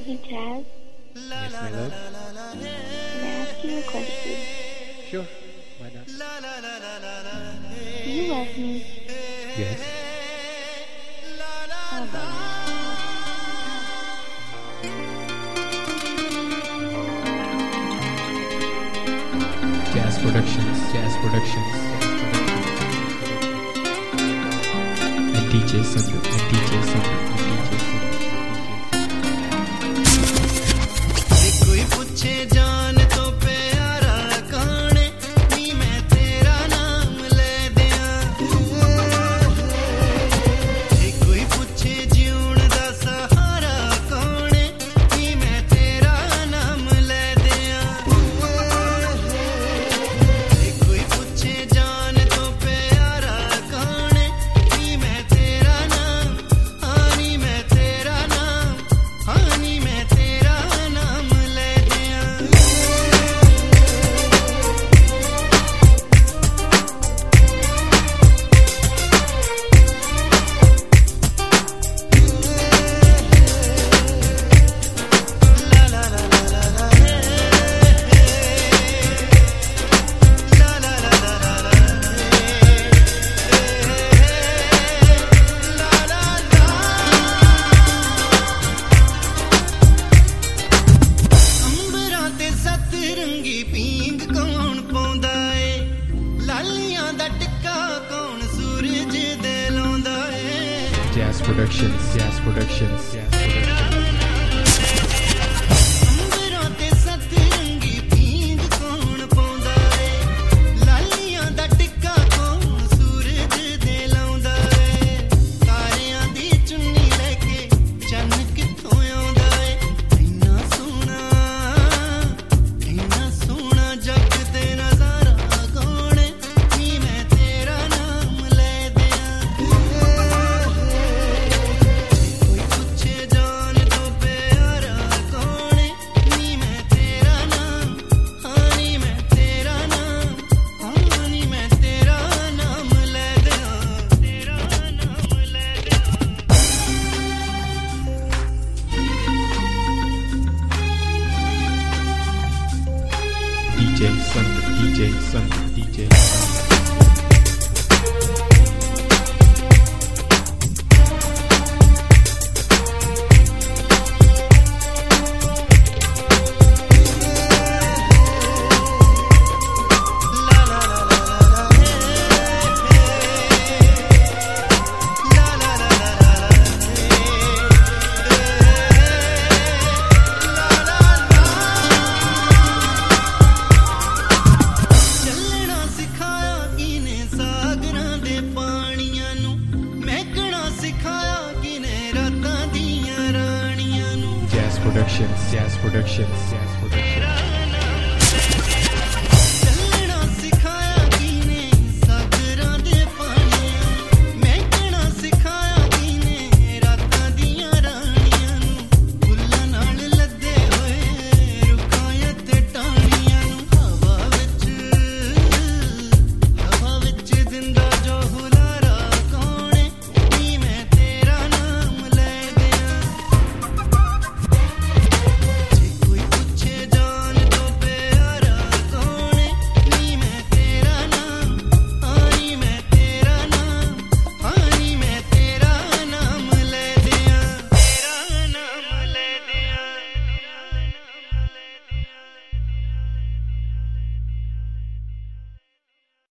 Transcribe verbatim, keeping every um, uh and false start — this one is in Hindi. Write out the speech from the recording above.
Hey, Chaz. Yes, my love. Can I ask you a question? Sure, why not? Do you love me? Yes. How about Jazz Productions, Jazz Productions, Jazz Productions. And D J Sandu, and D J Sandu, and D J Sandu. कोई पूछे जान तो प्यारा कौन नी मैं तेरा नाम ले दिया कोई पूछे जीवन दा सहारा कौन नी मैं तेरा नाम ले दिया कोई पूछे जान तो प्यारा कौन नी मैं तेरा नाम हाँ नी मैं तेरा नाम हाँ नी मैं तेरा नाम ले दिया अंबरां ते सतरंगी पींग कौन पाउंदा ए लालियां दा टिक्का कौन सूरज दे लाउंदा ए Jazz Productions, Jazz Productions, Jazz Productions. अंबरां ते सतरंगी पींग कौन पाउंदा ए लालियां दा टिक्का कौन सूरज दे लाउंदा ए तारियां दी चुन्नी लेके चन्न कित्थों आउंदा ए इन्ना सोहना इन्ना सोहना जग ते नज़ारा कौन नी मैं तेरा नाम ले दिया कोई पूछे जान तो प्यारा कौन नी मैं तेरा नाम हाँ नी मैं तेरा नाम हाँ नी मैं तेरा नाम ले दिया तेरा नाम ले दिया D J Sandu, D J Sandu, D J Sandu. ਚੱਲਣਾ ਸਿਖਾਇਆ ਕਿਨੇ ਸਾਗਰਾਂ ਦੇ ਪਾਣੀਆਂ ਨੂੰ ਮਹਿਕਣਾ ਸਿਖਾਇਆ ਕਿਨੇ ਰਾਤਾਂ ਦੀਆਂ ਰਾਣੀਆਂ ਨੂੰ Jazz Productions, Jazz Productions, Jazz Productions.